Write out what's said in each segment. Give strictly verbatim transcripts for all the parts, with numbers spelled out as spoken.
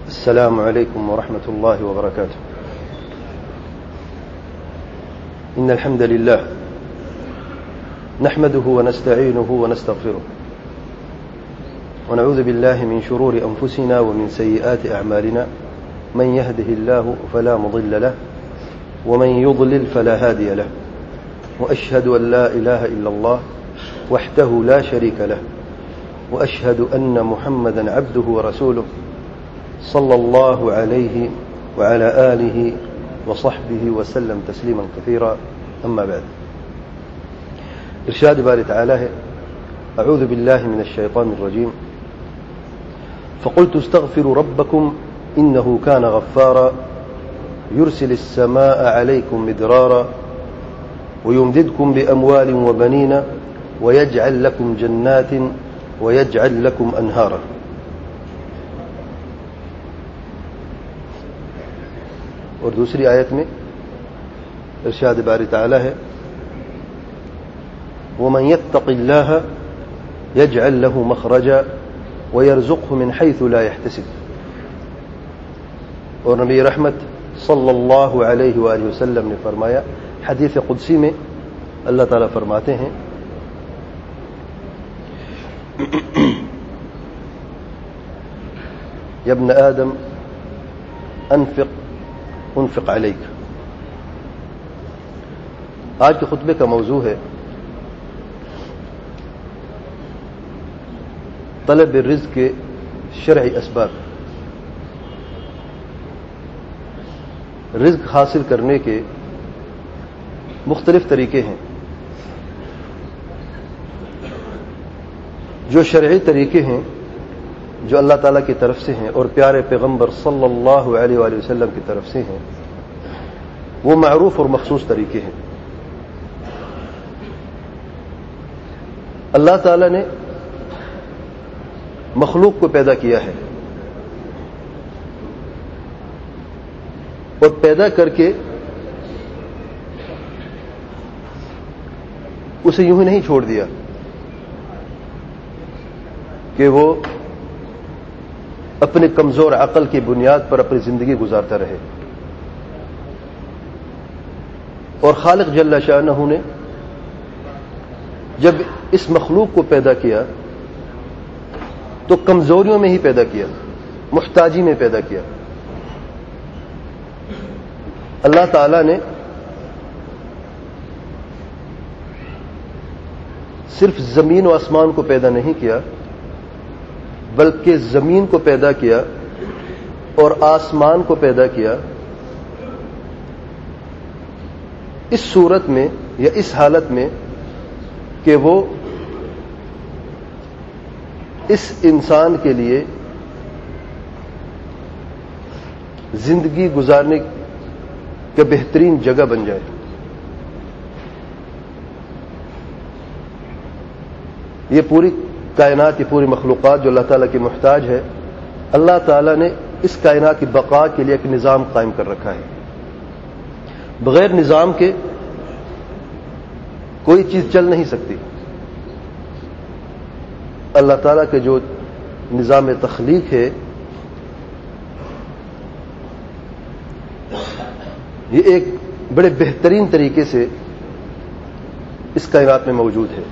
السلام عليكم ورحمة الله وبركاته. إن الحمد لله نحمده ونستعينه ونستغفره ونعوذ بالله من شرور أنفسنا ومن سيئات أعمالنا، من يهده الله فلا مضل له ومن يضلل فلا هادي له، وأشهد أن لا إله إلا الله وحده لا شريك له، وأشهد أن محمدا عبده ورسوله صلى الله عليه وعلى آله وصحبه وسلم تسليما كثيرا. أما بعد، ارشاد باري تعالى ہے: أعوذ بالله من الشيطان الرجيم، فقلت استغفروا ربكم إنه كان غفارا يرسل السماء عليكم مدرارا ويمددكم بأموال وبنين ويجعل لكم جنات ويجعل لكم أنهارا. اور دوسری آیت میں ارشاد باری تعالی ہے: ومن يتق الله يجعل له مخرجا ويرزقه من حيث لا يحتسب. اور نبی رحمت صلی اللہ علیہ وآلہ وسلم نے فرمایا، حدیث قدسی میں اللہ تعالیٰ فرماتے ہیں: یا ابن آدم انفق انفق علیک. آج کے خطبے کا موضوع ہے طلب الرزق کے شرعی اسباب. رزق حاصل کرنے کے مختلف طریقے ہیں. جو شرعی طریقے ہیں جو اللہ تعالیٰ کی طرف سے ہیں اور پیارے پیغمبر صلی اللہ علیہ وآلہ وسلم کی طرف سے ہیں، وہ معروف اور مخصوص طریقے ہیں. اللہ تعالیٰ نے مخلوق کو پیدا کیا ہے اور پیدا کر کے اسے یوں ہی نہیں چھوڑ دیا کہ وہ اپنے کمزور عقل کی بنیاد پر اپنی زندگی گزارتا رہے. اور خالق جل شانہ نے جب اس مخلوق کو پیدا کیا تو کمزوریوں میں ہی پیدا کیا، محتاجی میں پیدا کیا. اللہ تعالی نے صرف زمین و آسمان کو پیدا نہیں کیا، بلکہ زمین کو پیدا کیا اور آسمان کو پیدا کیا اس صورت میں یا اس حالت میں کہ وہ اس انسان کے لیے زندگی گزارنے کا بہترین جگہ بن جائے. یہ پوری کائنات، یہ پوری مخلوقات جو اللہ تعالیٰ کی محتاج ہے، اللہ تعالیٰ نے اس کائنات کی بقا کے لیے ایک نظام قائم کر رکھا ہے. بغیر نظام کے کوئی چیز چل نہیں سکتی. اللہ تعالیٰ کے جو نظام تخلیق ہے یہ ایک بڑے بہترین طریقے سے اس کائنات میں موجود ہے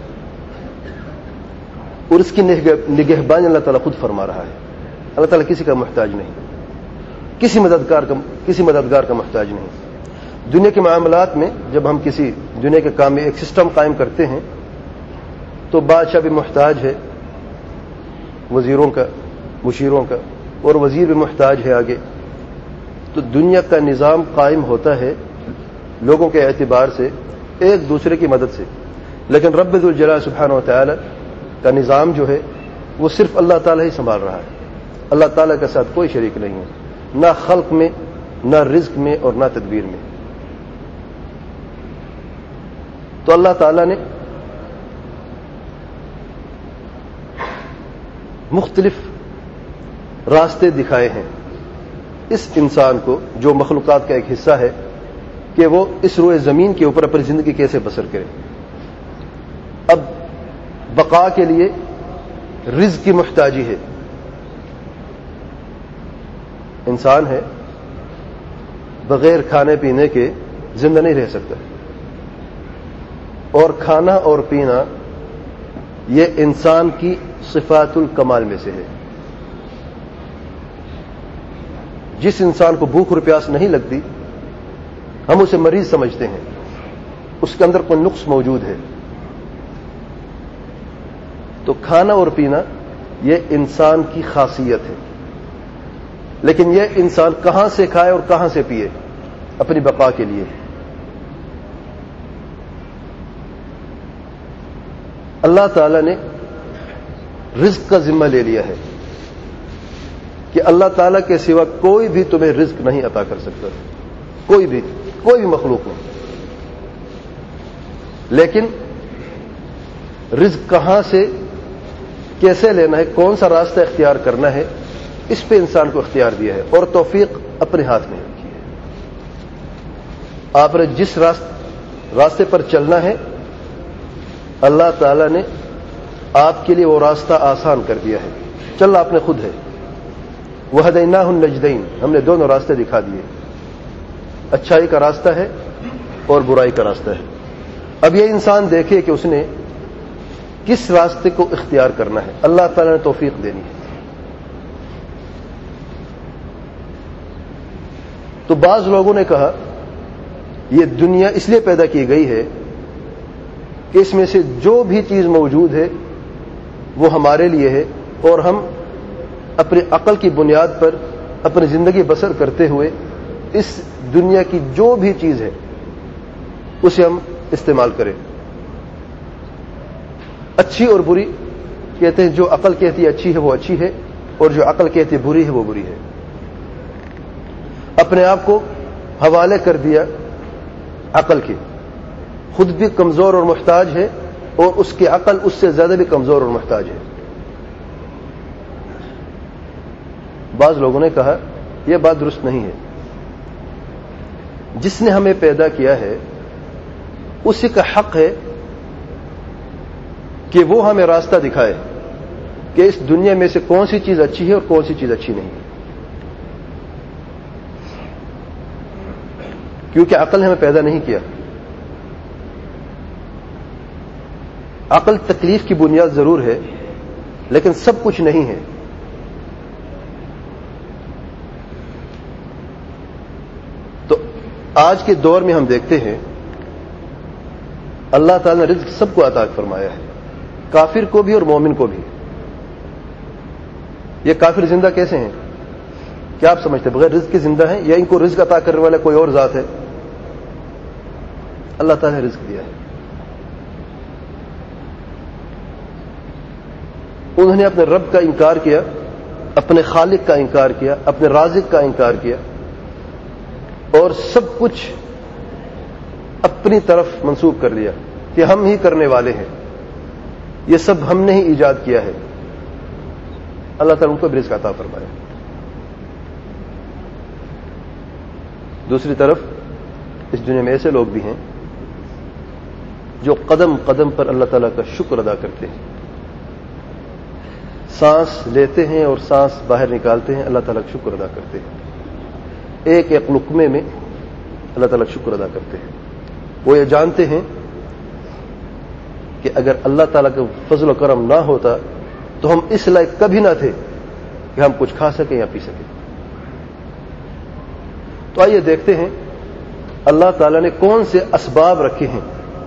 اور اس کی نگہبانی اللہ تعالیٰ خود فرما رہا ہے. اللہ تعالیٰ کسی کا محتاج نہیں، کسی مددگار کا کسی مددگار کا محتاج نہیں. دنیا کے معاملات میں جب ہم کسی دنیا کے کام میں ایک سسٹم قائم کرتے ہیں تو بادشاہ بھی محتاج ہے وزیروں کا، مشیروں کا، اور وزیر بھی محتاج ہے آگے. تو دنیا کا نظام قائم ہوتا ہے لوگوں کے اعتبار سے، ایک دوسرے کی مدد سے. لیکن رب ذوالجلال سبحانہ و تعالی کا نظام جو ہے وہ صرف اللہ تعالیٰ ہی سنبھال رہا ہے. اللہ تعالیٰ کے ساتھ کوئی شریک نہیں ہے، نہ خلق میں، نہ رزق میں، اور نہ تدبیر میں. تو اللہ تعالیٰ نے مختلف راستے دکھائے ہیں اس انسان کو جو مخلوقات کا ایک حصہ ہے کہ وہ اس روئے زمین کے اوپر اپنی زندگی کیسے بسر کرے. اب بقا کے لیے رزق کی محتاجی ہے. انسان ہے بغیر کھانے پینے کے زندہ نہیں رہ سکتا، اور کھانا اور پینا یہ انسان کی صفات الکمال میں سے ہے۔ جس انسان کو بھوک اور پیاس نہیں لگتی ہم اسے مریض سمجھتے ہیں، اس کے اندر کوئی نقص موجود ہے۔ تو کھانا اور پینا یہ انسان کی خاصیت ہے، لیکن یہ انسان کہاں سے کھائے اور کہاں سے پیے؟ اپنی بقا کے لیے۔ اللہ تعالی نے رزق کا ذمہ لے لیا ہے کہ اللہ تعالیٰ کے سوا کوئی بھی تمہیں رزق نہیں عطا کر سکتا، کوئی بھی کوئی بھی مخلوق نہیں۔ لیکن رزق کہاں سے کیسے لینا ہے، کون سا راستہ اختیار کرنا ہے، اس پہ انسان کو اختیار دیا ہے، اور توفیق اپنے ہاتھ میں رکھی ہے۔ آپ نے جس راستے پر چلنا ہے اللہ تعالیٰ نے آپ کے لیے وہ راستہ آسان کر دیا ہے، چلنا آپ نے خود ہے۔ وَهَدَيْنَاهُ النَّجْدَيْنِ، ہم نے دونوں راستے دکھا دیے، اچھائی کا راستہ ہے اور برائی کا راستہ ہے۔ اب یہ انسان دیکھے کہ اس نے کس راستے کو اختیار کرنا ہے، اللہ تعالیٰ نے توفیق دینی ہے۔ تو بعض لوگوں نے کہا یہ دنیا اس لیے پیدا کی گئی ہے کہ اس میں سے جو بھی چیز موجود ہے وہ ہمارے لیے ہے، اور ہم اپنی عقل کی بنیاد پر اپنی زندگی بسر کرتے ہوئے اس دنیا کی جو بھی چیز ہے اسے ہم استعمال کریں۔ اچھی اور بری کہتے ہیں، جو عقل کہتی ہے اچھی ہے وہ اچھی ہے، اور جو عقل کہتی ہے بری ہے وہ بری ہے۔ اپنے آپ کو حوالے کر دیا عقل کے، خود بھی کمزور اور محتاج ہے، اور اس کی عقل اس سے زیادہ بھی کمزور اور محتاج ہے۔ بعض لوگوں نے کہا یہ بات درست نہیں ہے، جس نے ہمیں پیدا کیا ہے اسی کا حق ہے کہ وہ ہمیں راستہ دکھائے کہ اس دنیا میں سے کون سی چیز اچھی ہے اور کون سی چیز اچھی نہیں ہے، کیونکہ عقل نے ہمیں پیدا نہیں کیا۔ عقل تکلیف کی بنیاد ضرور ہے لیکن سب کچھ نہیں ہے۔ تو آج کے دور میں ہم دیکھتے ہیں اللہ تعالی نے رزق سب کو عطا فرمایا ہے، کافر کو بھی اور مومن کو بھی۔ یہ کافر زندہ کیسے ہیں؟ کیا آپ سمجھتے ہیں بغیر رزق کے زندہ ہیں، یا ان کو رزق عطا کرنے والا کوئی اور ذات ہے؟ اللہ تعالی نے رزق دیا ہے۔ انہوں نے اپنے رب کا انکار کیا، اپنے خالق کا انکار کیا، اپنے رازق کا انکار کیا، اور سب کچھ اپنی طرف منسوب کر لیا کہ ہم ہی کرنے والے ہیں، یہ سب ہم نے ہی ایجاد کیا ہے۔ اللہ تعالیٰ ان کو بھی رزق عطا فرمایا۔ دوسری طرف اس دنیا میں ایسے لوگ بھی ہیں جو قدم قدم پر اللہ تعالیٰ کا شکر ادا کرتے ہیں، سانس لیتے ہیں اور سانس باہر نکالتے ہیں اللہ تعالیٰ کا شکر ادا کرتے ہیں، ایک ایک لقمے میں اللہ تعالیٰ کا شکر ادا کرتے ہیں۔ وہ یہ جانتے ہیں کہ اگر اللہ تعالیٰ کا فضل و کرم نہ ہوتا تو ہم اس لائق کبھی نہ تھے کہ ہم کچھ کھا سکیں یا پی سکیں۔ تو آئیے دیکھتے ہیں اللہ تعالیٰ نے کون سے اسباب رکھے ہیں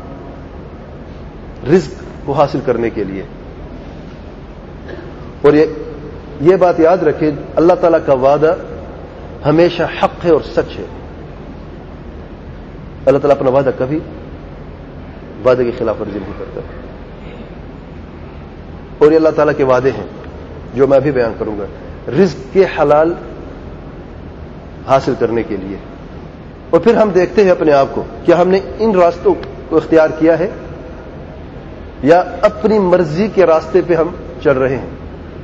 رزق کو حاصل کرنے کے لیے۔ اور یہ یہ بات یاد رکھیں، اللہ تعالیٰ کا وعدہ ہمیشہ حق ہے اور سچ ہے۔ اللہ تعالیٰ اپنا وعدہ کبھی وعدے کی خلاف ورزی نہیں کرتا، اور یہ اللہ تعالیٰ کے وعدے ہیں جو میں بھی بیان کروں گا رزق کے حلال حاصل کرنے کے لیے۔ اور پھر ہم دیکھتے ہیں اپنے آپ کو کہ ہم نے ان راستوں کو اختیار کیا ہے یا اپنی مرضی کے راستے پہ ہم چل رہے ہیں۔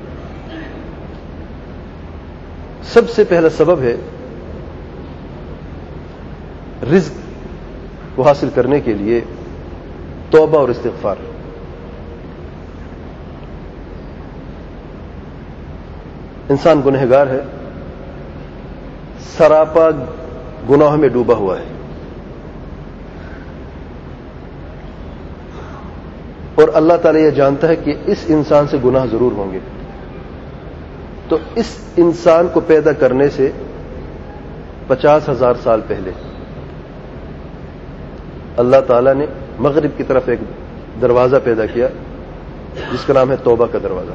سب سے پہلا سبب ہے رزق کو حاصل کرنے کے لیے توبہ اور استغفار۔ انسان گنہگار ہے، سراپا گناہوں میں ڈوبا ہوا ہے اور اللہ تعالیٰ یہ جانتا ہے کہ اس انسان سے گناہ ضرور ہوں گے، تو اس انسان کو پیدا کرنے سے پچاس ہزار سال پہلے اللہ تعالیٰ نے مغرب کی طرف ایک دروازہ پیدا کیا جس کا نام ہے توبہ کا دروازہ،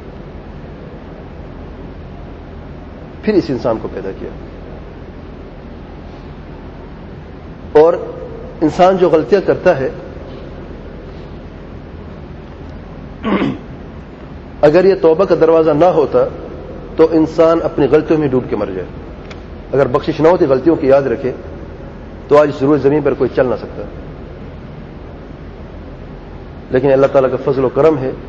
پھر اس انسان کو پیدا کیا. اور انسان جو غلطیاں کرتا ہے، اگر یہ توبہ کا دروازہ نہ ہوتا تو انسان اپنی غلطیوں میں ڈوب کے مر جائے. اگر بخشش نہ ہوتی، غلطیوں کی یاد رکھے، تو آج ضرور زمین پر کوئی چل نہ سکتا. لیکن اللہ تعالیٰ کا فضل و کرم ہے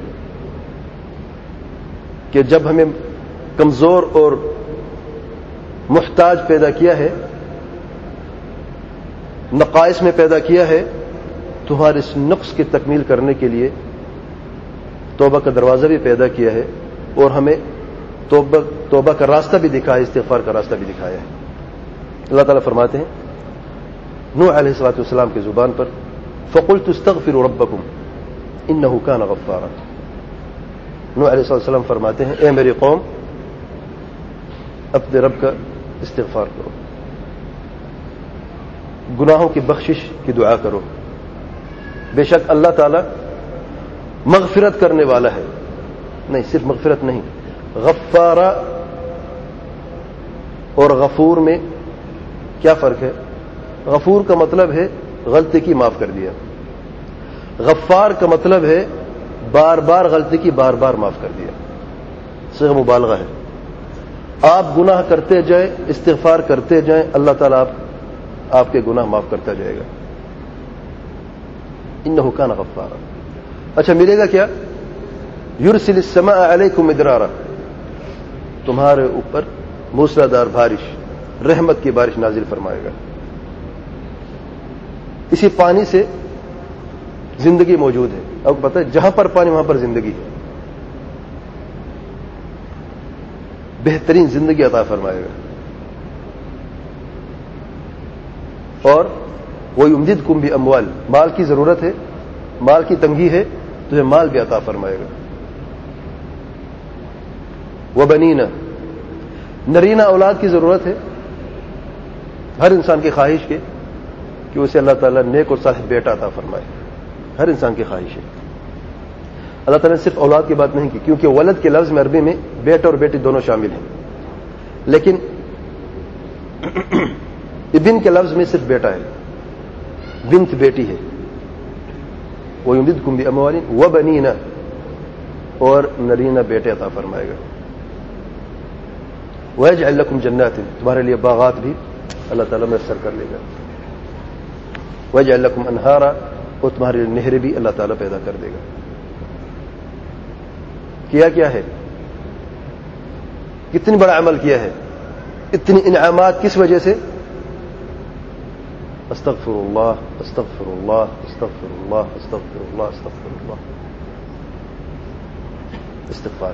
کہ جب ہمیں کمزور اور محتاج پیدا کیا ہے، نقائص میں پیدا کیا ہے، تو ہمارے اس نقص کی تکمیل کرنے کے لیے توبہ کا دروازہ بھی پیدا کیا ہے اور ہمیں توبہ توبہ کا راستہ بھی دکھایا، استغفار کا راستہ بھی دکھایا ہے. اللہ تعالیٰ فرماتے ہیں نوح علیہ الصلوۃ والسلام کی زبان پر، فقلت استغفروا ربکم انہ کان غفارا. نوح علیہ الصلوۃ والسلام فرماتے ہیں اے میری قوم، اپنے رب کا استغفار کرو، گناہوں کی بخشش کی دعا کرو، بے شک اللہ تعالیٰ مغفرت کرنے والا ہے. نہیں، صرف مغفرت نہیں، غفارہ اور غفور میں کیا فرق ہے؟ غفور کا مطلب ہے غلطی کی معاف کر دیا، غفار کا مطلب ہے بار بار غلطی کی بار بار معاف کر دیا. صیغہ مبالغہ ہے. آپ گناہ کرتے جائیں، استغفار کرتے جائیں، اللہ تعالیٰ آپ آپ کے گناہ معاف کرتا جائے گا. انہ کان غفارا. اچھا، ملے گا کیا؟ یرسل السماء علیکم مدرارا، تمہارے اوپر موسلادھار بارش، رحمت کی بارش نازل فرمائے گا. اسی پانی سے زندگی موجود ہے. اب پتہ ہے جہاں پر پانی وہاں پر زندگی ہے. بہترین زندگی عطا فرمائے گا. اور وَيُمْدِدْكُمْ بِأَمْوَالٍ، مال کی ضرورت ہے، مال کی تنگی ہے، تجھے مال بھی عطا فرمائے گا. وَبَنِينَ، نرینہ اولاد کی ضرورت ہے ہر انسان کی خواہش کے کہ اسے اللہ تعالیٰ نیک اور صالح بیٹا عطا فرمائے. ہر انسان کی خواہش ہے. اللہ تعالیٰ نے صرف اولاد کی بات نہیں کی، کیونکہ ولد کے لفظ میں عربی میں بیٹا اور بیٹی دونوں شامل ہیں، لیکن ابن کے لفظ میں صرف بیٹا ہے، بنت بیٹی ہے. وَيُمْدِدْكُمْ بِأَمْوَالٍ وَبَنِينَ، اور نرینہ بیٹے عطا فرمائے گا. وَيَجْعَلْ لَكُمْ جَنَّاتٍ، تمہارے لیے باغات بھی اللہ تعالیٰ میسر کر لے گا. وَيَجْعَلْ لَكُمْ أَنْهَارًا، اور تمہارے لیے نہریں بھی اللہ تعالیٰ پیدا کر دے گا. کیا کیا ہے؟ کتنی بڑا عمل کیا ہے، اتنی انعامات کس وجہ سے؟ استغفر اللہ استغفر اللہ استغفر اللہ استغفر اللہ استغفر اللہ. استغفار.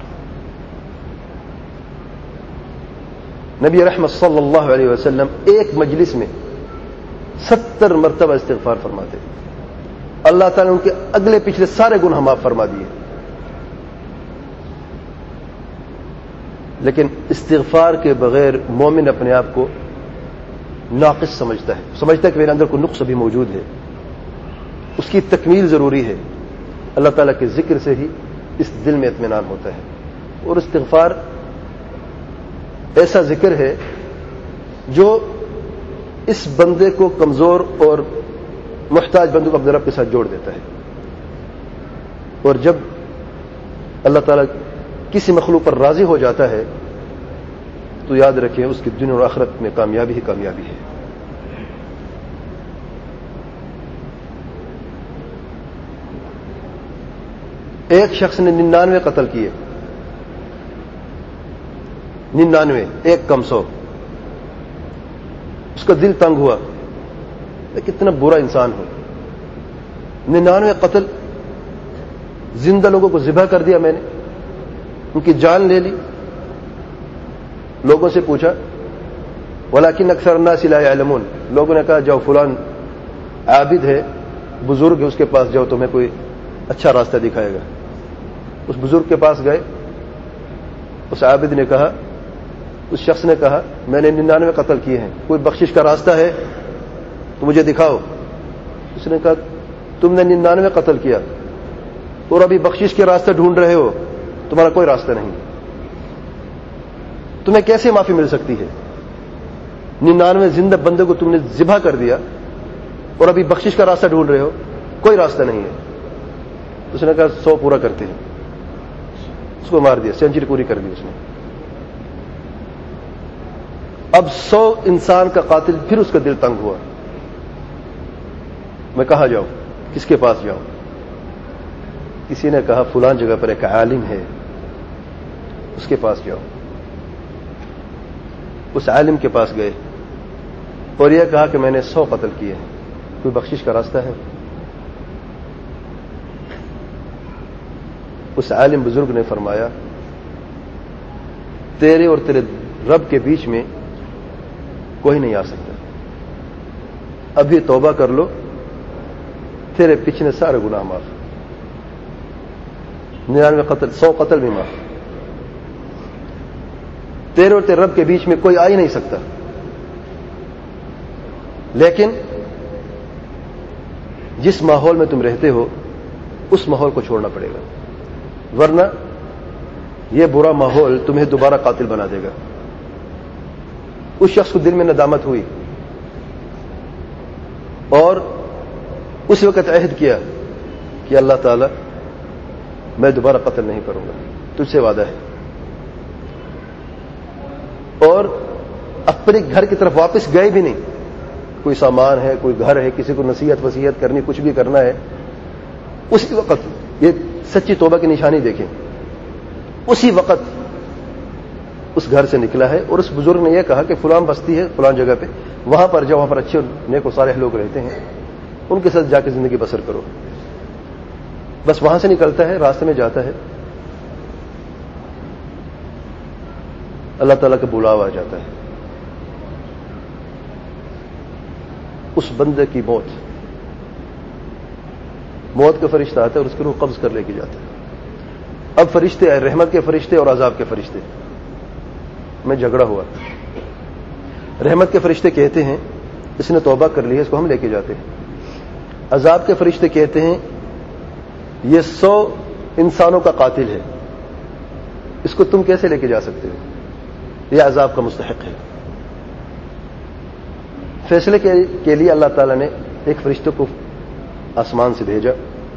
نبی رحمت صلی اللہ علیہ وسلم ایک مجلس میں ستر مرتبہ استغفار فرماتے. اللہ تعالیٰ نے ان کے اگلے پچھلے سارے گناہ معاف فرما دیے. لیکن استغفار کے بغیر مومن اپنے آپ کو ناقص سمجھتا ہے، سمجھتا ہے کہ میرے اندر کوئی نقص بھی موجود ہے، اس کی تکمیل ضروری ہے. اللہ تعالیٰ کے ذکر سے ہی اس دل میں اطمینان ہوتا ہے. اور استغفار ایسا ذکر ہے جو اس بندے کو کمزور اور محتاج بندے کو اپنے رب کے ساتھ جوڑ دیتا ہے. اور جب اللہ تعالیٰ کسی مخلوق پر راضی ہو جاتا ہے تو یاد رکھیں اس کی دنیا اور آخرت میں کامیابی ہی کامیابی ہے. ایک شخص نے ننانوے قتل کیے، ننانوے، ایک کم سو. اس کا دل تنگ ہوا، کتنا برا انسان ہو. ننانوے قتل، زندہ لوگوں کو ذبح کر دیا میں نے، ان کی جان لے لی. لوگوں سے پوچھا ولكن اکثر الناس لا يعلمون، لوگوں نے کہا جاؤ فلان عابد ہے، بزرگ ہے، اس کے پاس جاؤ، تمہیں کوئی اچھا راستہ دکھائے گا۔ اس بزرگ کے پاس گئے، اس عابد نے کہا، اس شخص نے کہا میں نے ننانوے قتل کیے ہیں، کوئی بخشش کا راستہ ہے تو مجھے دکھاؤ۔ اس نے کہا تم نے ننانوے قتل کیا اور ابھی بخشش کے راستہ ڈھونڈ رہے ہو، تمہارا کوئی راستہ نہیں، تمہیں کیسے معافی مل سکتی ہے؟ ننانوے زندہ بندے کو تم نے ذبح کر دیا اور ابھی بخشش کا راستہ ڈھونڈ رہے ہو، کوئی راستہ نہیں ہے۔ اس نے کہا سو پورا کرتے ہیں، اس کو مار دیا، سینچری پوری کر دی اس نے۔ اب سو انسان کا قاتل، پھر اس کا دل تنگ ہوا، میں کہاں جاؤں، کس کے پاس جاؤں؟ کسی نے کہا فلان جگہ پر ایک عالم ہے، اس کے پاس جاؤ۔ اس عالم کے پاس گئے اور یہ کہا کہ میں نے سو قتل کیے ہیں، کوئی بخشش کا راستہ ہے؟ اس عالم بزرگ نے فرمایا تیرے اور تیرے رب کے بیچ میں کوئی نہیں آ سکتا، ابھی توبہ کر لو، تیرے پچھلے سارے گناہ معاف، ننانوے قتل، سو قتل بھی معاف، تیرے اور تیرے رب کے بیچ میں کوئی آ ہی نہیں سکتا۔ لیکن جس ماحول میں تم رہتے ہو اس ماحول کو چھوڑنا پڑے گا، ورنہ یہ برا ماحول تمہیں دوبارہ قاتل بنا دے گا۔ اس شخص کو دل میں ندامت ہوئی اور اس وقت عہد کیا کہ اللہ تعالی میں دوبارہ قتل نہیں کروں گا، تجھ سے وعدہ ہے، اور اپنے گھر کی طرف واپس گئے بھی نہیں۔ کوئی سامان ہے، کوئی گھر ہے، کسی کو نصیحت وصیت کرنی، کچھ بھی کرنا ہے، اسی وقت یہ سچی توبہ کی نشانی دیکھیں، اسی وقت اس گھر سے نکلا ہے اور اس بزرگ نے یہ کہا کہ فلان بستی ہے فلان جگہ پہ، وہاں پر جاؤ، وہاں پر اچھے نیک و صالح لوگ رہتے ہیں، ان کے ساتھ جا کے زندگی بسر کرو۔ بس وہاں سے نکلتا ہے، راستے میں جاتا ہے، اللہ تعالیٰ کا بلاوا آ جاتا ہے، اس بندے کی موت موت کا فرشتہ آتا ہے اور اس کی روح قبض کر لے کے جاتا ہے۔ اب فرشتے آئے، رحمت کے فرشتے اور عذاب کے فرشتے، میں جھگڑا ہوا۔ رحمت کے فرشتے کہتے ہیں اس نے توبہ کر لی ہے، اس کو ہم لے کے جاتے ہیں۔ عذاب کے فرشتے کہتے ہیں یہ سو انسانوں کا قاتل ہے، اس کو تم کیسے لے کے جا سکتے ہو، یہ عذاب کا مستحق ہے۔ فیصلے کے لیے اللہ تعالیٰ نے ایک فرشتے کو آسمان سے بھیجا،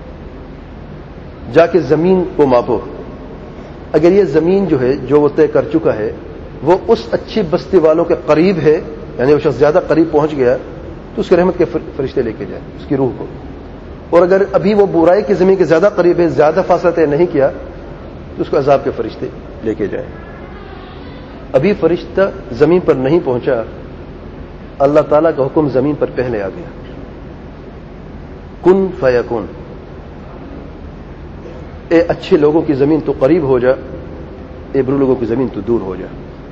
جا کے زمین کو ماپو، اگر یہ زمین جو ہے جو وہ طے کر چکا ہے وہ اس اچھی بستی والوں کے قریب ہے، یعنی وہ شخص زیادہ قریب پہنچ گیا تو اس کے رحمت کے فرشتے لے کے جائیں اس کی روح کو، اور اگر ابھی وہ برائی کی زمین کے زیادہ قریب ہے، زیادہ فاصلہ طے نہیں کیا تو اس کو عذاب کے فرشتے لے کے جائیں۔ ابھی فرشتہ زمین پر نہیں پہنچا، اللہ تعالیٰ کا حکم زمین پر پہلے آ گیا، کن فیکن، اے اچھے لوگوں کی زمین تو قریب ہو جا، اے برے لوگوں کی زمین تو دور ہو جا۔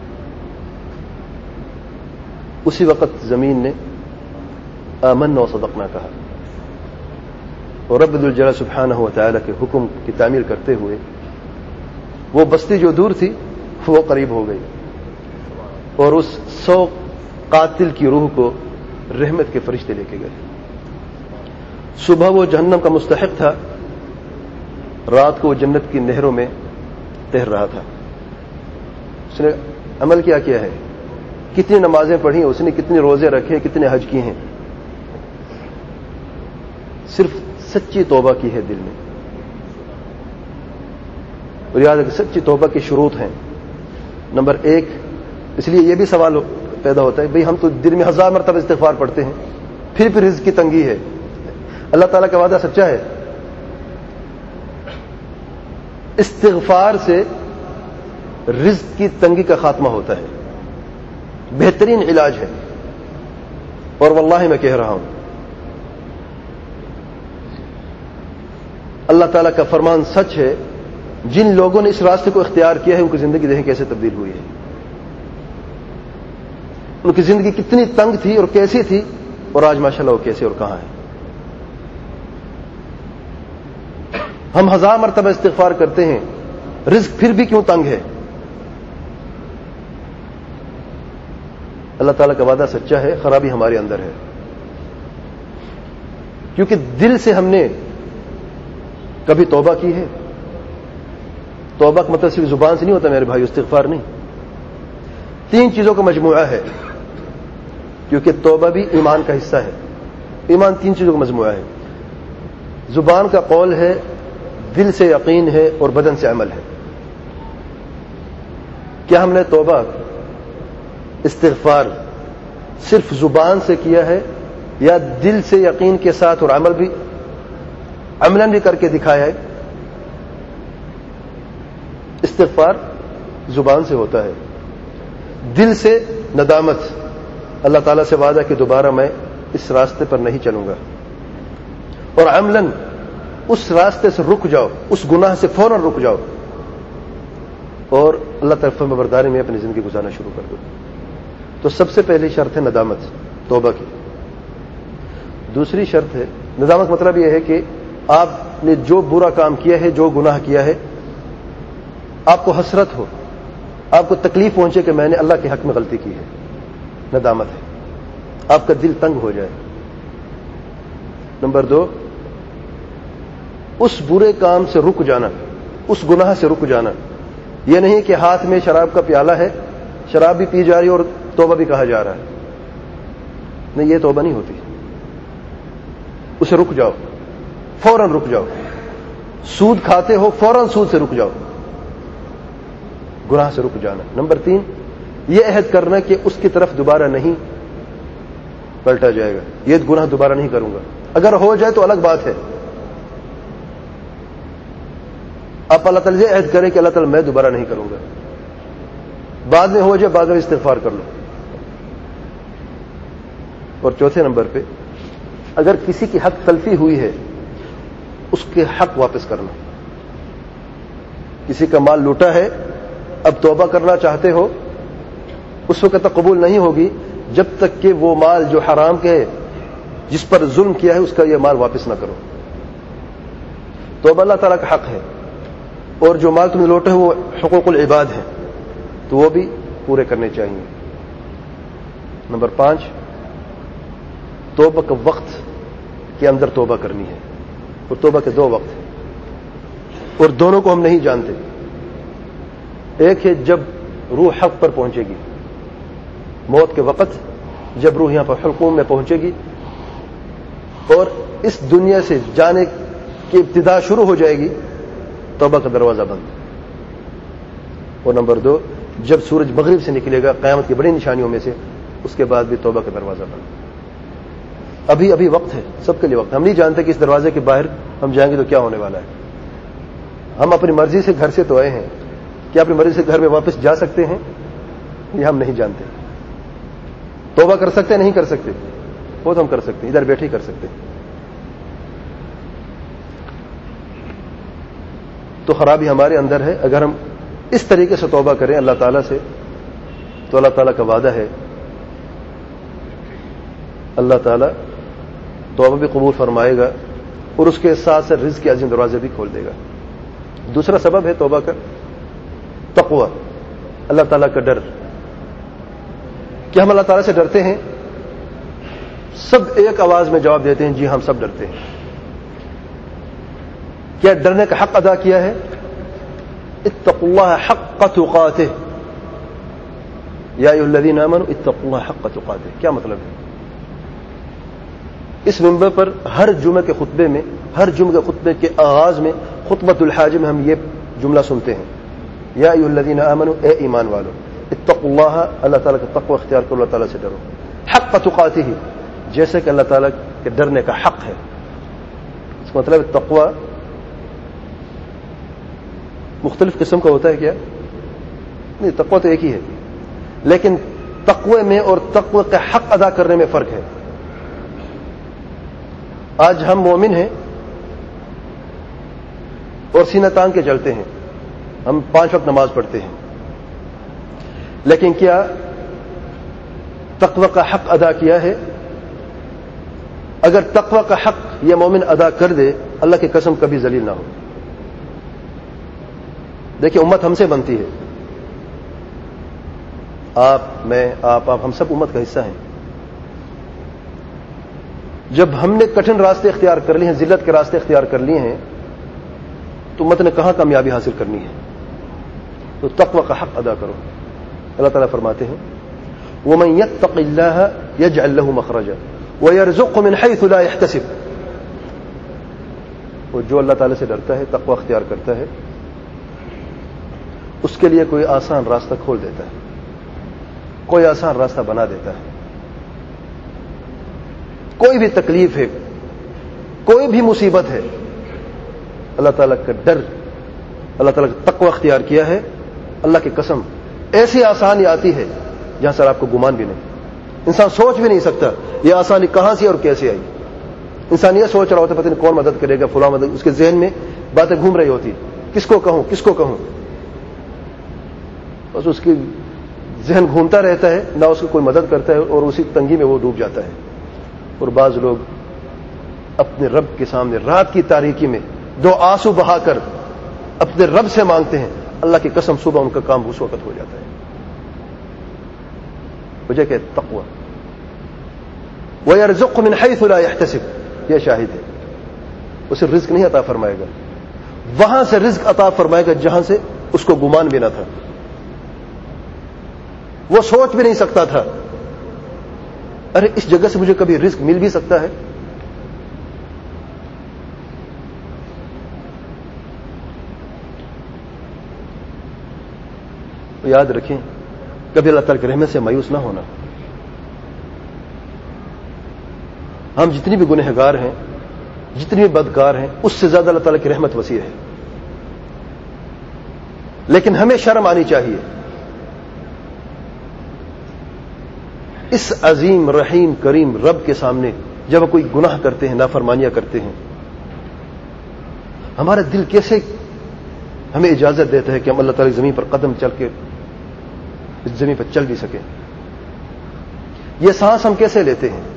اسی وقت زمین نے آمنا و صدقنا کہا، اور رب ذوالجلال سبحانہ و تعالی کے حکم کی تعمیل کرتے ہوئے وہ بستی جو دور تھی وہ قریب ہو گئی، اور اس سو قاتل کی روح کو رحمت کے فرشتے لے کے گئے۔ صبح وہ جہنم کا مستحق تھا، رات کو وہ جنت کی نہروں میں تیر رہا تھا۔ اس نے عمل کیا کیا ہے، کتنی نمازیں پڑھی ہیں اس نے، کتنے روزے رکھے، کتنے حج کیے ہیں، صرف سچی توبہ کی ہے دل میں۔ اور یاد ہے کہ سچی توبہ کے شروط ہیں، نمبر ایک، اس لیے یہ بھی سوال پیدا ہوتا ہے بھئی ہم تو دن میں ہزار مرتبہ استغفار پڑھتے ہیں، پھر پھر رزق کی تنگی ہے، اللہ تعالیٰ کا وعدہ سچا ہے، استغفار سے رزق کی تنگی کا خاتمہ ہوتا ہے، بہترین علاج ہے، اور واللہ میں کہہ رہا ہوں اللہ تعالیٰ کا فرمان سچ ہے، جن لوگوں نے اس راستے کو اختیار کیا ہے ان کی زندگی دیکھیں کیسے تبدیل ہوئی ہے۔ ان کی زندگی کتنی تنگ تھی اور کیسی تھی، اور آج ماشاءاللہ وہ کیسے اور کہاں ہے. ہم ہزار مرتبہ استغفار کرتے ہیں، رزق پھر بھی کیوں تنگ ہے؟ اللہ تعالیٰ کا وعدہ سچا ہے، خرابی ہمارے اندر ہے. کیونکہ دل سے ہم نے کبھی توبہ کی ہے. توبہ کا مطلب صرف زبان سے نہیں ہوتا میرے بھائی، استغفار نہیں، تین چیزوں کا مجموعہ ہے. کیونکہ توبہ بھی ایمان کا حصہ ہے. ایمان تین چیزوں کا مجموعہ ہے. زبان کا قول ہے، دل سے یقین ہے، اور بدن سے عمل ہے. کیا ہم نے توبہ استغفار صرف زبان سے کیا ہے، یا دل سے یقین کے ساتھ اور عمل بھی عملاً بھی کر کے دکھایا ہے؟ استغفار زبان سے ہوتا ہے، دل سے ندامت، اللہ تعالیٰ سے وعدہ کہ دوبارہ میں اس راستے پر نہیں چلوں گا، اور عملاً اس راستے سے رک جاؤ، اس گناہ سے فوراً رک جاؤ اور اللہ تعالیٰ فرما برداری میں اپنی زندگی گزارنا شروع کر دو. تو سب سے پہلی شرط ہے ندامت توبہ کی. دوسری شرط ہے، ندامت مطلب یہ ہے کہ آپ نے جو برا کام کیا ہے، جو گناہ کیا ہے، آپ کو حسرت ہو، آپ کو تکلیف پہنچے کہ میں نے اللہ کے حق میں غلطی کی ہے. ندامت ہے، آپ کا دل تنگ ہو جائے. نمبر دو، اس برے کام سے رک جانا، اس گناہ سے رک جانا. یہ نہیں کہ ہاتھ میں شراب کا پیالہ ہے، شراب بھی پی جا رہی اور توبہ بھی کہا جا رہا ہے. نہیں، یہ توبہ نہیں ہوتی. اسے رک جاؤ، فوراً رک جاؤ. سود کھاتے ہو، فوراً سود سے رک جاؤ، گناہ سے رک جانا. نمبر تین، یہ عہد کرنا کہ اس کی طرف دوبارہ نہیں پلٹا جائے گا، یہ گناہ دوبارہ نہیں کروں گا. اگر ہو جائے تو الگ بات ہے. آپ اللہ تعالیٰ یہ عہد کریں کہ اللہ تعالیٰ میں دوبارہ نہیں کروں گا. بعد میں ہو جائے، بعد میں استغفار کر لو. اور چوتھے نمبر پہ، اگر کسی کی حق تلفی ہوئی ہے، اس کے حق واپس کرنا. کسی کا مال لوٹا ہے، اب توبہ کرنا چاہتے ہو، اس وقت تک قبول نہیں ہوگی جب تک کہ وہ مال جو حرام کے ہے، جس پر ظلم کیا ہے، اس کا یہ مال واپس نہ کرو. توبہ اللہ تعالیٰ کا حق ہے، اور جو مال تم نے لوٹے وہ حقوق العباد ہیں، تو وہ بھی پورے کرنے چاہیے. نمبر پانچ، توبہ کا وقت کے اندر توبہ کرنی ہے. اور توبہ کے دو وقت ہیں، اور دونوں کو ہم نہیں جانتے. ایک ہے جب روح حق پر پہنچے گی، موت کے وقت جب روح یہاں پر حلقوم میں پہنچے گی اور اس دنیا سے جانے کی ابتدا شروع ہو جائے گی، توبہ کا دروازہ بند. اور نمبر دو، جب سورج مغرب سے نکلے گا، قیامت کی بڑی نشانیوں میں سے، اس کے بعد بھی توبہ کا دروازہ بند. ابھی ابھی وقت ہے، سب کے لیے وقت. ہم نہیں جانتے کہ اس دروازے کے باہر ہم جائیں گے تو کیا ہونے والا ہے. ہم اپنی مرضی سے گھر سے تو آئے ہیں، کیا اپنی مرضی سے گھر میں واپس جا سکتے ہیں؟ یہ ہم نہیں جانتے. توبہ کر سکتے ہیں نہیں کر سکتے؟ وہ تو ہم کر سکتے ہیں، ادھر بیٹھے ہی کر سکتے ہیں. تو خرابی ہمارے اندر ہے. اگر ہم اس طریقے سے توبہ کریں اللہ تعالیٰ سے، تو اللہ تعالیٰ کا وعدہ ہے اللہ تعالیٰ توبہ بھی قبول فرمائے گا، اور اس کے ساتھ ساتھ رزق کے عظیم دروازے بھی کھول دے گا. دوسرا سبب ہے توبہ کا تقوی، اللہ تعالیٰ کا ڈر. کہ ہم اللہ تعالیٰ سے ڈرتے ہیں؟ سب ایک آواز میں جواب دیتے ہیں، جی ہم سب ڈرتے ہیں. کیا ڈرنے کا حق ادا کیا ہے؟ اتقوا اللہ حق تقاتہ، یا ایھا الذین آمنوا اتقوا اللہ حق تقاتہ. کیا مطلب ہے؟ اس منبر پر ہر جمعے کے خطبے میں، ہر جمعے کے خطبے کے آغاز میں، خطبۃ الحاج میں ہم یہ جملہ سنتے ہیں، یا ایھا الذین آمنوا، اے ایمان والو، اتقوا اللہ، اللہ تعالیٰ کا تقوی اختیار کرو، اللہ تعالیٰ سے ڈرو، حق تقاتہ، جیسے کہ اللہ تعالیٰ کے ڈرنے کا حق ہے. اس کا مطلب تقوی مختلف قسم کا ہوتا ہے کیا؟ نہیں، تقوی تو ایک ہی ہے، لیکن تقوی میں اور تقوی کا حق ادا کرنے میں فرق ہے. آج ہم مومن ہیں اور سینہ تان کے چلتے ہیں، ہم پانچ وقت نماز پڑھتے ہیں، لیکن کیا تقوی کا حق ادا کیا ہے. اگر تقوی کا حق یہ مومن ادا کر دے اللہ کی قسم کبھی ذلیل نہ ہو. دیکھیں امت ہم سے بنتی ہے. آپ میں آپ آپ ہم سب امت کا حصہ ہیں. جب ہم نے کٹھن راستے اختیار کر لیے ہیں, ذلت کے راستے اختیار کر لیے ہیں, تو امت نے کہاں کامیابی حاصل کرنی ہے؟ تو تقوی کا حق ادا کرو. اللہ تعالیٰ فرماتے ہیں وَمَن يَتَّقِ اللَّهَ يَجْعَلْ لَهُ مَخْرَجًا وَيَرْزُقْهُ مِنْ حَيْثُ لَا يَحْتَسِبُ. وہ جو اللہ تعالیٰ سے ڈرتا ہے, تقوی اختیار کرتا ہے, اس کے لیے کوئی آسان راستہ کھول دیتا ہے, کوئی آسان راستہ بنا دیتا ہے. کوئی بھی تکلیف ہے, کوئی بھی مصیبت ہے, اللہ تعالیٰ کا ڈر, اللہ تعالیٰ کا تقوی اختیار کیا ہے, اللہ کی قسم ایسی آسانی آتی ہے جہاں سر آپ کو گمان بھی نہیں. انسان سوچ بھی نہیں سکتا یہ آسانی کہاں سے اور کیسے آئی. انسان یہ سوچ رہا ہوتا پتہ نہیں کون مدد کرے گا, فلاں مدد, اس کے ذہن میں باتیں گھوم رہی ہوتی, کس کو کہوں کس کو کہوں, بس اس کی ذہن گھومتا رہتا ہے, نہ اس کو کوئی مدد کرتا ہے اور اسی تنگی میں وہ ڈوب جاتا ہے. اور بعض لوگ اپنے رب کے سامنے رات کی تاریکی میں دو آنسو بہا کر اپنے رب سے مانگتے ہیں, اللہ کی قسم صبح ان کا کام اس وقت ہو جاتا ہے. وجہ کہ تقوی. وَيَرْزُقْهُ مِنْ حَيْثُ لَا يَحْتَسِبُ, یہ شاہد ہے. اسے رزق نہیں عطا فرمائے گا, وہاں سے رزق عطا فرمائے گا جہاں سے اس کو گمان بھی نہ تھا, وہ سوچ بھی نہیں سکتا تھا ارے اس جگہ سے مجھے کبھی رزق مل بھی سکتا ہے. تو یاد رکھیں کبھی اللہ تعالیٰ کی رحمت سے مایوس نہ ہونا. ہم جتنی بھی گنہگار ہیں, جتنی بھی بدکار ہیں, اس سے زیادہ اللہ تعالیٰ کی رحمت وسیع ہے. لیکن ہمیں شرم آنی چاہیے اس عظیم رحیم کریم رب کے سامنے جب کوئی گناہ کرتے ہیں, نافرمانیاں کرتے ہیں, ہمارا دل کیسے ہمیں اجازت دیتا ہے کہ ہم اللہ تعالیٰ کی زمین پر قدم چل کے اس زمین پر چل بھی سکیں. یہ سانس ہم کیسے لیتے ہیں,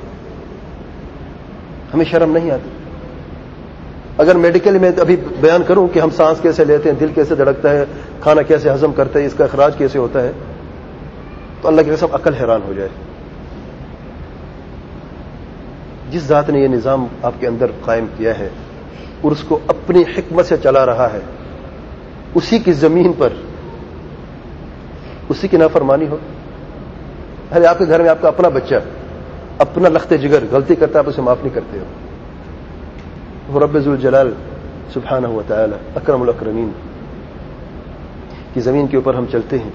ہمیں شرم نہیں آتی. اگر میڈیکل میں ابھی بیان کروں کہ ہم سانس کیسے لیتے ہیں, دل کیسے دھڑکتا ہے, کھانا کیسے ہضم کرتا ہے, اس کا اخراج کیسے ہوتا ہے, تو اللہ کی قسم عقل حیران ہو جائے. جس ذات نے یہ نظام آپ کے اندر قائم کیا ہے اور اس کو اپنی حکمت سے چلا رہا ہے, اسی کی زمین پر اسی کی نافرمانی ہو. ارے آپ کے گھر میں آپ کا اپنا بچہ, اپنا لخت جگر غلطی کرتا ہے, آپ اسے معاف نہیں کرتے ہو. رب ذوالجلال سبحانہ و تعالی اکرم الاکرمین کی زمین کے اوپر ہم چلتے ہیں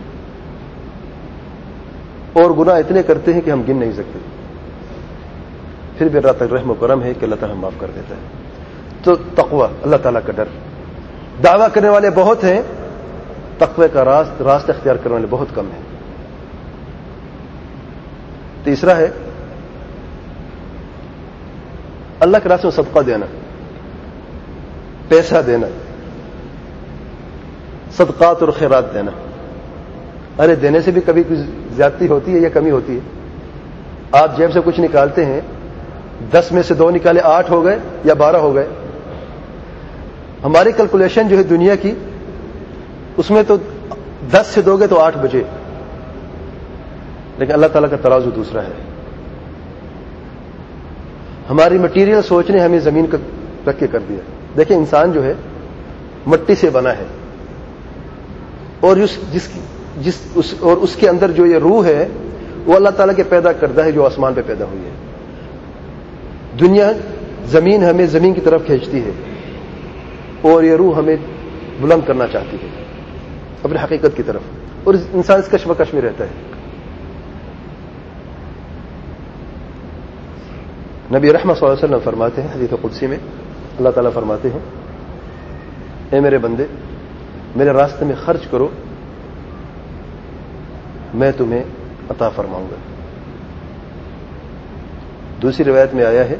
اور گناہ اتنے کرتے ہیں کہ ہم گن نہیں سکتے, پھر بھی رات تک رحم و کرم ہے کہ اللہ تعالیٰ ہم معاف کر دیتا ہے. تو تقوی, اللہ تعالیٰ کا ڈر. دعویٰ کرنے والے بہت ہیں, تقوی کا راست راستہ اختیار کرنے والے بہت کم ہیں. تیسرا ہے اللہ کے راستے میں صدقہ دینا, پیسہ دینا, صدقات اور خیرات دینا. ارے دینے سے بھی کبھی کچھ زیادتی ہوتی ہے یا کمی ہوتی ہے. آپ جیب سے کچھ نکالتے ہیں, دس میں سے دو نکالے, آٹھ ہو گئے یا بارہ ہو گئے. ہماری کیلکولیشن جو ہے دنیا کی, اس میں تو دس سے دو گے تو آٹھ بجے, لیکن اللہ تعالیٰ کا ترازو دوسرا ہے. ہماری مٹیریل سوچ نے ہمیں زمین کا رکھ کے کر دیا. دیکھیں انسان جو ہے مٹی سے بنا ہے, اور اس جس جس اس اور اس کے اندر جو یہ روح ہے وہ اللہ تعالیٰ کے پیدا کردہ ہے جو آسمان پہ پیدا ہوئی ہے. دنیا زمین ہمیں زمین کی طرف کھینچتی ہے اور یہ روح ہمیں بلند کرنا چاہتی ہے اپنی حقیقت کی طرف, اور انسان اس کشمکش میں رہتا ہے. نبی رحمت صلی اللہ علیہ وسلم فرماتے ہیں حدیث قدسی میں, اللہ تعالیٰ فرماتے ہیں اے میرے بندے میرے راستے میں خرچ کرو, میں تمہیں عطا فرماؤں گا. دوسری روایت میں آیا ہے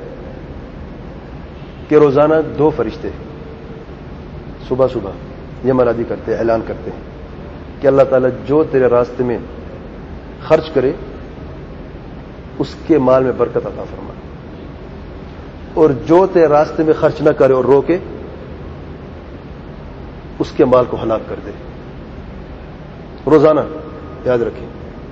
کہ روزانہ دو فرشتے صبح صبح یہ منادی کرتے ہیں, اعلان کرتے ہیں کہ اللہ تعالیٰ جو تیرے راستے میں خرچ کرے اس کے مال میں برکت عطا فرما، اور جو تیرے راستے میں خرچ نہ کرے اور روکے اس کے مال کو ہلاک کر دے۔ روزانہ یاد رکھیں۔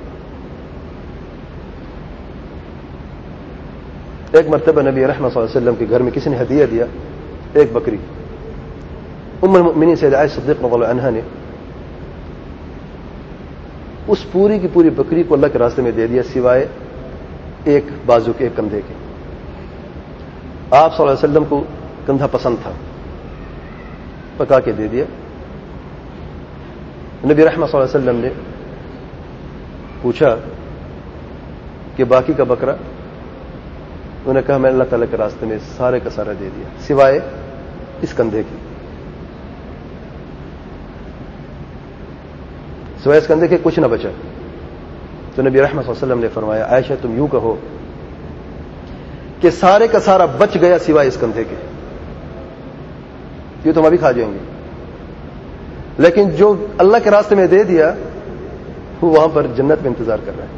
ایک مرتبہ نبی رحمۃ صلی اللہ علیہ وسلم کے گھر میں کسی نے ہدیہ دیا، ایک بکری۔ ام المؤمنین سیدہ عائشہ صدیقہ رضی اللہ عنہا نے اس پوری کی پوری بکری کو اللہ کے راستے میں دے دیا سوائے ایک بازو کے، ایک کندھے کے۔ آپ صلی اللہ علیہ وسلم کو کندھا پسند تھا، پکا کے دے دیا۔ نبی رحمۃ صلی اللہ علیہ وسلم نے پوچھا کہ باقی کا بکرا؟ انہوں نے کہا میں اللہ تعالیٰ کے راستے میں سارے کا سارا دے دیا سوائے اس کندھے کی، سوائے اس کندھے کے کچھ نہ بچا۔ تو نبی رحمۃ صلی اللہ علیہ وسلم نے فرمایا عائشہ تم یوں کہو کہ سارے کا سارا بچ گیا سوائے اس کندھے کے، یہ تم ابھی کھا جائیں گے، لیکن جو اللہ کے راستے میں دے دیا وہ وہاں پر جنت میں انتظار کر رہا ہے۔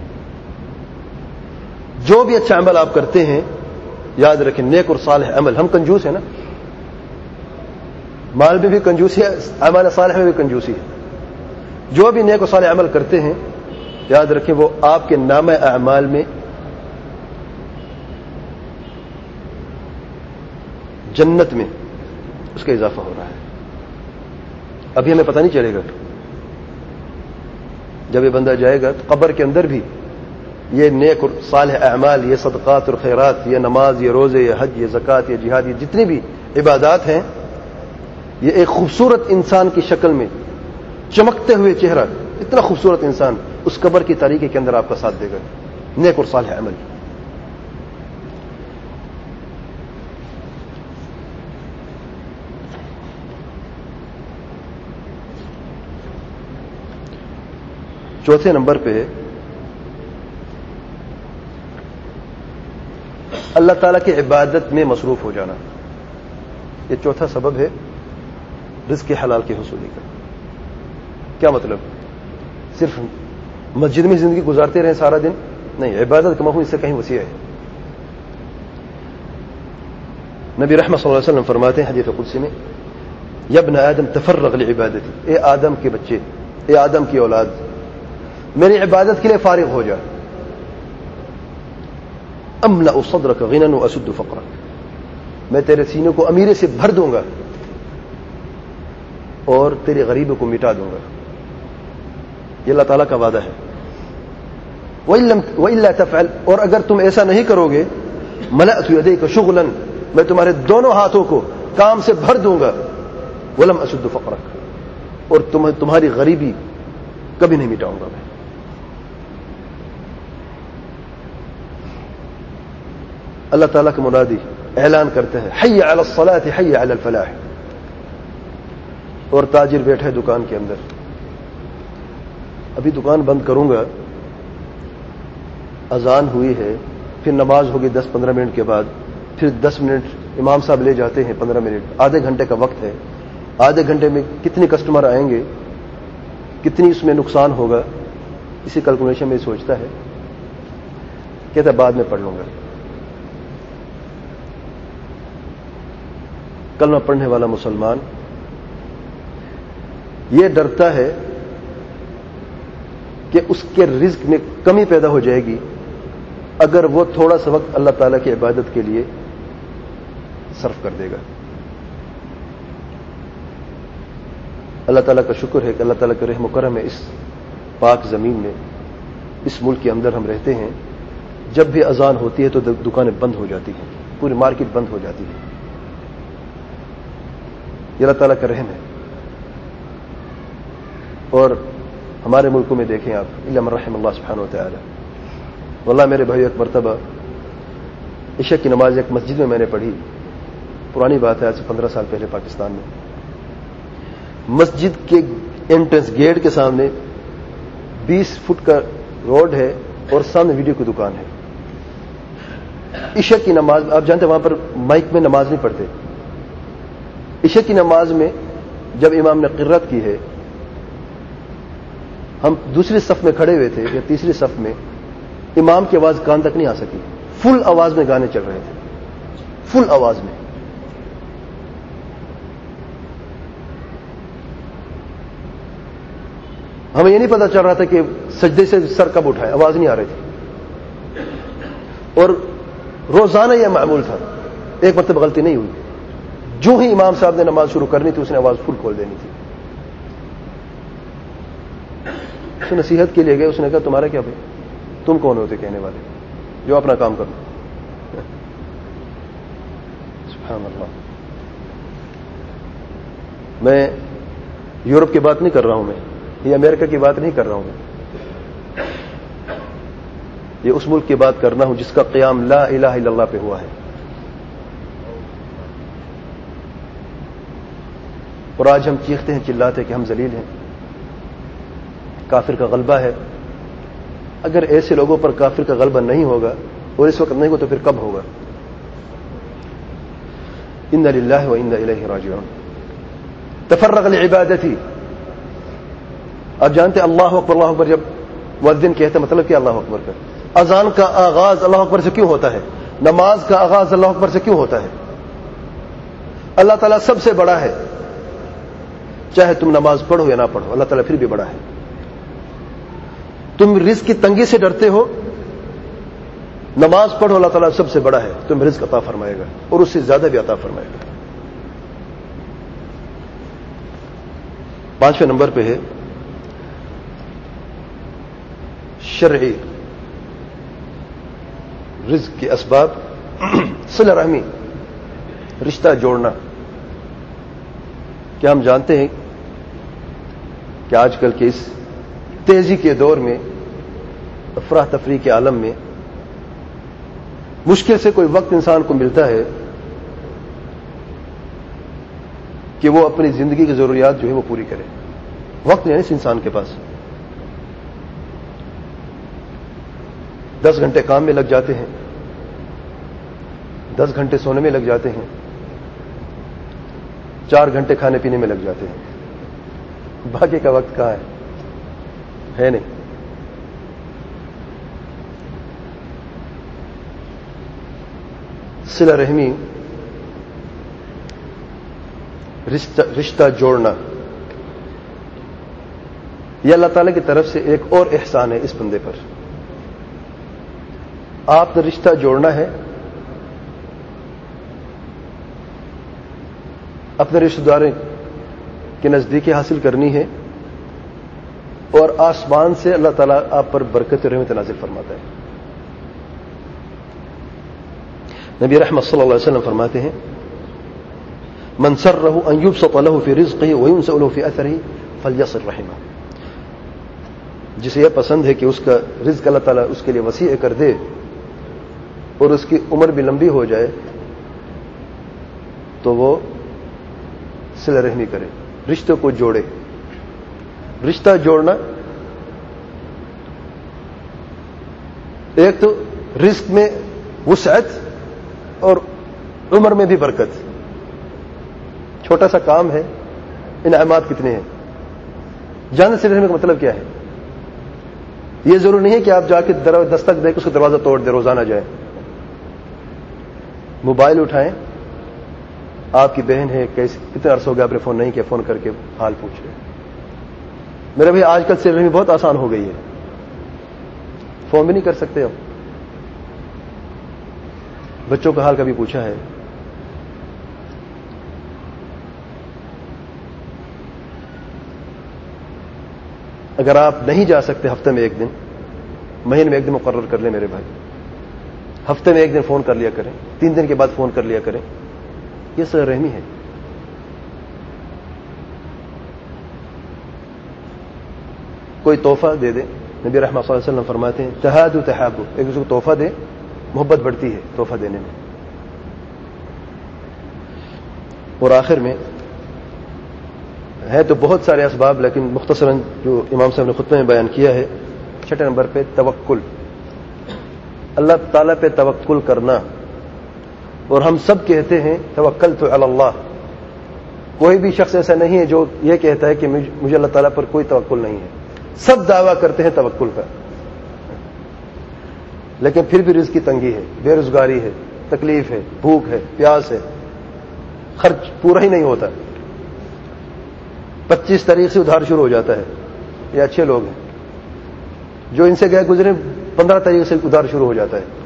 جو بھی اچھا عمل آپ کرتے ہیں یاد رکھیں، نیک اور صالح عمل۔ ہم کنجوس ہیں نا، مال میں بھی کنجوسی ہے، اعمال صالح میں بھی کنجوسی ہے۔ جو بھی نیک اور صالح عمل کرتے ہیں یاد رکھیں وہ آپ کے نامہ اعمال میں جنت میں اس کا اضافہ ہو رہا ہے۔ ابھی ہمیں پتہ نہیں چلے گا، جب یہ بندہ جائے گا تو قبر کے اندر بھی یہ نیک اور صالح اعمال، یہ صدقات اور خیرات، یہ نماز، یہ روزے، یہ حج، یہ زکوٰۃ، یہ جہاد، یہ جتنی بھی عبادات ہیں، یہ ایک خوبصورت انسان کی شکل میں چمکتے ہوئے چہرہ، اتنا خوبصورت انسان اس قبر کی تاریکی کے اندر آپ کا ساتھ دے گا، نیک اور صالح عمل۔ چوتھے نمبر پہ اللہ تعالیٰ کی عبادت میں مصروف ہو جانا، یہ چوتھا سبب ہے رزق حلال کی حصولی کا۔ کیا مطلب؟ صرف مسجد میں زندگی گزارتے رہیں سارا دن؟ نہیں، عبادت کا مفہوم اس سے کہیں وسیع ہے۔ نبی رحمۃ صلی اللہ علیہ وسلم فرماتے ہیں حدیث قدسی میں، یا ابن آدم تفرغ لعبادتی، اے آدم کے بچے، اے آدم کی اولاد، میری عبادت کے لیے فارغ ہو جا، املأ صدرک غنى واسد فقرک، میں تیرے سینے کو امیرے سے بھر دوں گا اور تیرے غریبوں کو مٹا دوں گا۔ یہ اللہ تعالیٰ کا وعدہ ہے۔ وَإِلَّا تَفْعَلْ، اور اگر تم ایسا نہیں کرو گے، ملأت يديك شغلا، میں تمہارے دونوں ہاتھوں کو کام سے بھر دوں گا، وَلَمْ أَسُدُّ فَقْرَكَ، اور تم تمہاری غریبی کبھی نہیں مٹاؤں گا میں۔ اللہ تعالیٰ کا منادی اعلان کرتا ہے حی علی الصلاۃ حی علی الفلاح، اور تاجر بیٹھا ہے دکان کے اندر، ابھی دکان بند کروں گا، اذان ہوئی ہے، پھر نماز ہوگی دس پندرہ منٹ کے بعد، پھر دس منٹ امام صاحب لے جاتے ہیں، پندرہ منٹ، آدھے گھنٹے کا وقت ہے، آدھے گھنٹے میں کتنے کسٹمر آئیں گے، کتنی اس میں نقصان ہوگا، اسی کیلکولیشن میں سوچتا ہے، کہتا ہے بعد میں پڑھ لوں گا۔ کلمہ پڑھنے والا مسلمان یہ ڈرتا ہے کہ اس کے رزق میں کمی پیدا ہو جائے گی اگر وہ تھوڑا سا وقت اللہ تعالیٰ کی عبادت کے لیے صرف کر دے گا۔ اللہ تعالیٰ کا شکر ہے کہ اللہ تعالیٰ کے رحم و کرم ہے، اس پاک زمین میں، اس ملک کے اندر ہم رہتے ہیں، جب بھی اذان ہوتی ہے تو دکانیں بند ہو جاتی ہیں، پوری مارکیٹ بند ہو جاتی ہے۔ یہ اللہ تعالیٰ کا رحم ہے۔ اور ہمارے ملکوں میں دیکھیں آپ، الا من رحم اللہ سبحانہ و تعالی، واللہ میرے بھائی، ایک مرتبہ عشاء کی نماز ایک مسجد میں میں نے پڑھی، پرانی بات ہے، آج سے پندرہ سال پہلے پاکستان میں، مسجد کے انٹرنس گیٹ کے سامنے بیس فٹ کا روڈ ہے اور سامنے ویڈیو کی دکان ہے۔ عشاء کی نماز، آپ جانتے ہیں وہاں پر مائک میں نماز نہیں پڑھتے، عشاء کی نماز میں جب امام نے قرات کی ہے، ہم دوسری صف میں کھڑے ہوئے تھے یا تیسری صف میں، امام کی آواز کان تک نہیں آ سکی، فل آواز میں گانے چل رہے تھے، فل آواز میں. ہمیں یہ نہیں پتا چل رہا تھا کہ سجدے سے سر کب اٹھائے، آواز نہیں آ رہی تھی. اور روزانہ یہ معمول تھا، ایک مرتبہ غلطی نہیں ہوئی. جو ہی امام صاحب نے نماز شروع کرنی تھی اس نے آواز فل کھول دینی تھی. اس نے نصیحت کے لیے گئے، اس نے کہا تمہارا کیا بھائی، تم کون ہوتے کہنے والے، جو اپنا کام کرو. سبحان اللہ. میں یورپ کی بات نہیں کر رہا ہوں، میں یہ امریکہ کی بات نہیں کر رہا ہوں، میں یہ اس ملک کی بات کرنا ہوں جس کا قیام لا الہ الا اللہ پہ ہوا ہے. اور آج ہم چیختے ہیں، چلاتے ہیں کہ ہم ذلیل ہیں، کافر کا غلبہ ہے. اگر ایسے لوگوں پر کافر کا غلبہ نہیں ہوگا اور اس وقت نہیں ہو تو پھر کب ہوگا؟ انا للہ و انا الیہ راجعون. تفرغ لعبادتی. آپ جانتے اللہ اکبر اللہ اکبر جب مؤذن کہتے مطلب کیا اللہ اکبر کا؟ اذان کا آغاز اللہ اکبر سے کیوں ہوتا ہے؟ نماز کا آغاز اللہ اکبر سے کیوں ہوتا ہے؟ اللہ تعالیٰ سب سے بڑا ہے، چاہے تم نماز پڑھو یا نہ پڑھو، اللہ تعالیٰ پھر بھی بڑا ہے. تم رزق کی تنگی سے ڈرتے ہو، نماز پڑھو، اللہ تعالیٰ سب سے بڑا ہے، تم رزق عطا فرمائے گا اور اس سے زیادہ بھی عطا فرمائے گا. پانچویں نمبر پہ ہے شرعی رزق کے اسباب. صلہ رحمی، رشتہ جوڑنا. کیا ہم جانتے ہیں کہ آج کل کے اس تیزی کے دور میں، افراتفری کے عالم میں، مشکل سے کوئی وقت انسان کو ملتا ہے کہ وہ اپنی زندگی کی ضروریات جو ہے وہ پوری کرے. وقت نہیں ہے اس انسان کے پاس. دس گھنٹے کام میں لگ جاتے ہیں، دس گھنٹے سونے میں لگ جاتے ہیں، چار گھنٹے کھانے پینے میں لگ جاتے ہیں. باقی کا وقت کہاں ہے؟ ہے نہیں. صلہ رحمی، رشتہ رشتہ جوڑنا، یہ اللہ تعالی کی طرف سے ایک اور احسان ہے اس بندے پر. آپ نے رشتہ جوڑنا ہے، اپنے رشتہ داروں کی نزدیکی حاصل کرنی ہے، اور آسمان سے اللہ تعالیٰ آپ پر برکت رحمت نازل فرماتا ہے. نبی رحمت صلی اللہ علیہ وسلم فرماتے ہیں من سرہ ان یبسط له فی رزقہ وینسأ له فی اثرہ فلیصل رحمہ. جسے یہ پسند ہے کہ اس کا رزق اللہ تعالیٰ اس کے لیے وسیع کر دے اور اس کی عمر بھی لمبی ہو جائے تو وہ صلہ رحمی کرے، رشتوں کو جوڑے. رشتہ جوڑنا ایک تو رزق میں وسعت اور عمر میں بھی برکت. چھوٹا سا کام ہے، انعامات کتنے ہیں. جانے سے رہنے کا مطلب کیا ہے؟ یہ ضرور نہیں ہے کہ آپ جا کے دستک دے کے اس کا دروازہ توڑ دے، روزانہ جائیں. موبائل اٹھائیں، آپ کی بہن ہے، کیسے کتنے عرصہ ہو گیا آپ نے فون نہیں کیا، فون کر کے حال پوچھ رہے. میرے بھائی آج کل صلہ رحمی بہت آسان ہو گئی ہے، فون بھی نہیں کر سکتے ہم. بچوں کا حال کبھی پوچھا ہے؟ اگر آپ نہیں جا سکتے ہفتے میں ایک دن، مہینے میں ایک دن مقرر کر لیں میرے بھائی، ہفتے میں ایک دن فون کر لیا کریں، تین دن کے بعد فون کر لیا کریں. یہ صلہ رحمی ہے. کوئی تحفہ دے دے. نبی رحمۃ صلی اللہ علیہ وسلم فرماتے ہیں تہادوا تحابوا، ایک دوسرے کو تحفہ دے، محبت بڑھتی ہے تحفہ دینے میں. اور آخر میں ہے تو بہت سارے اسباب، لیکن مختصراً جو امام صاحب نے خطبے میں بیان کیا ہے، چھٹے نمبر پہ توکل، اللہ تعالیٰ پہ توکل کرنا. اور ہم سب کہتے ہیں توکلت علی اللہ. کوئی بھی شخص ایسا نہیں ہے جو یہ کہتا ہے کہ مجھے اللہ تعالیٰ پر کوئی توکل نہیں ہے. سب دعویٰ کرتے ہیں توکل کا. لیکن پھر بھی رزق کی تنگی ہے، بے روزگاری ہے، تکلیف ہے، بھوک ہے، پیاس ہے، خرچ پورا ہی نہیں ہوتا، پچیس تاریخ سے ادھار شروع ہو جاتا ہے. یہ اچھے لوگ ہیں، جو ان سے گئے گزرے پندرہ تاریخ سے ادھار شروع ہو جاتا ہے.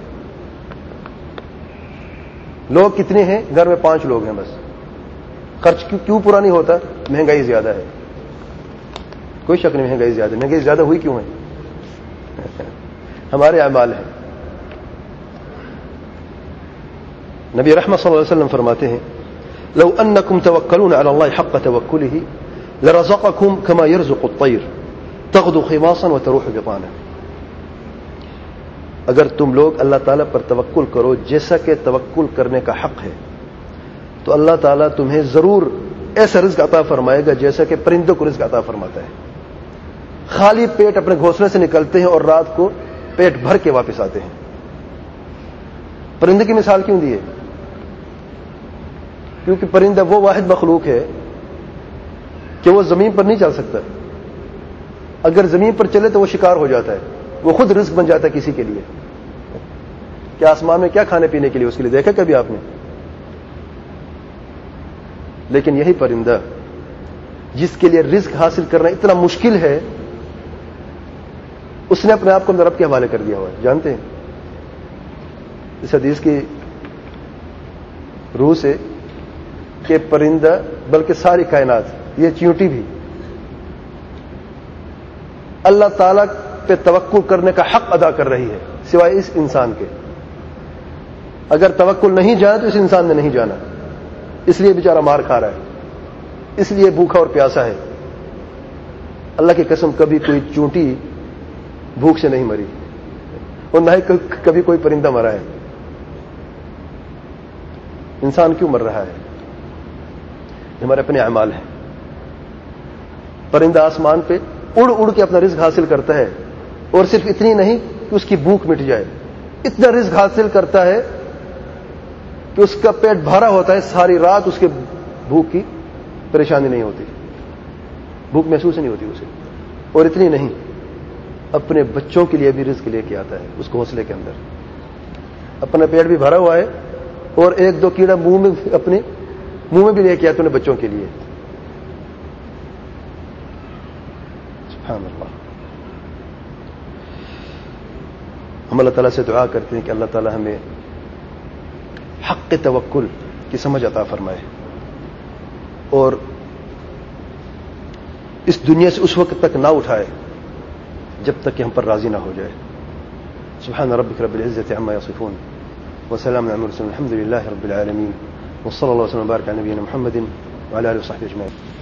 لوگ کتنے ہیں؟ گھر میں پانچ لوگ ہیں بس. خرچ کیوں پورا نہیں ہوتا؟ مہنگائی زیادہ ہے. کوئی شک نہیں مہنگائی زیادہ. مہنگائی زیادہ ہوئی کیوں ہے؟ ہمارے اعمال ہیں. نبی رحمت صلی اللہ علیہ وسلم فرماتے ہیں لو انکم توکلون علی اللہ حق توکلہ لرزقکم کما یرزق الطیر تغدو خماصا وتروح بطانا. اگر تم لوگ اللہ تعالیٰ پر توکل کرو جیسا کہ توکل کرنے کا حق ہے تو اللہ تعالیٰ تمہیں ضرور ایسا رزق عطا فرمائے گا جیسا کہ پرندوں کو رزق عطا فرماتا ہے. خالی پیٹ اپنے گھونسلے سے نکلتے ہیں اور رات کو پیٹ بھر کے واپس آتے ہیں. پرندے کی مثال کیوں دی ہے؟ کیونکہ پرندہ وہ واحد مخلوق ہے کہ وہ زمین پر نہیں چل سکتا. اگر زمین پر چلے تو وہ شکار ہو جاتا ہے، وہ خود رزق بن جاتا ہے کسی کے لیے. کیا آسمان میں کیا کھانے پینے کے لیے اس کے لیے دیکھا کبھی آپ نے؟ لیکن یہی پرندہ جس کے لیے رزق حاصل کرنا اتنا مشکل ہے، اس نے اپنے آپ کو رب کے حوالے کر دیا ہوا ہے. جانتے ہیں اس حدیث کی روح سے کہ پرندہ بلکہ ساری کائنات، یہ چیونٹی بھی اللہ تعالی پہ توکل کرنے کا حق ادا کر رہی ہے سوائے اس انسان کے. اگر توکل نہیں جانا تو اس انسان نے نہیں جانا، اس لیے بیچارہ مار کھا رہا ہے، اس لیے بھوکا اور پیاسا ہے. اللہ کی قسم کبھی کوئی چونٹی بھوک سے نہیں مری اور نہ ہی کبھی کوئی پرندہ مرا ہے. انسان کیوں مر رہا ہے؟ ہمارے اپنے اعمال ہیں. پرندہ آسمان پہ اڑ اڑ کے اپنا رزق حاصل کرتا ہے، اور صرف اتنی نہیں کہ اس کی بھوک مٹ جائے، اتنا رزق حاصل کرتا ہے کہ اس کا پیٹ بھرا ہوتا ہے، ساری رات اس کے بھوک کی پریشانی نہیں ہوتی، بھوک محسوس نہیں ہوتی اسے. اور اتنی نہیں، اپنے بچوں کے لیے بھی رزق لے کے آتا ہے اس گھونسلے کے اندر. اپنا پیٹ بھی بھرا ہوا ہے اور ایک دو کیڑا منہ میں اپنے منہ میں بھی لے کے آتے ہیں بچوں کے لیے. سبحان اللہ. ہم اللہ تعالیٰ سے دعا کرتے ہیں کہ اللہ تعالیٰ ہمیں حق توکل کی سمجھ عطا فرمائے اور اس دنیا سے اس وقت تک نہ اٹھائے جب تک کہ ہم پر راضی نہ ہو جائے. سبحان ربک رب العزة عما یصفون وسلام علی المرسلین الحمد للہ رب العالمین وصلی اللہ وسلم وبارک علی نبینا محمد وعلی آلہ وصحبہ اجمعین.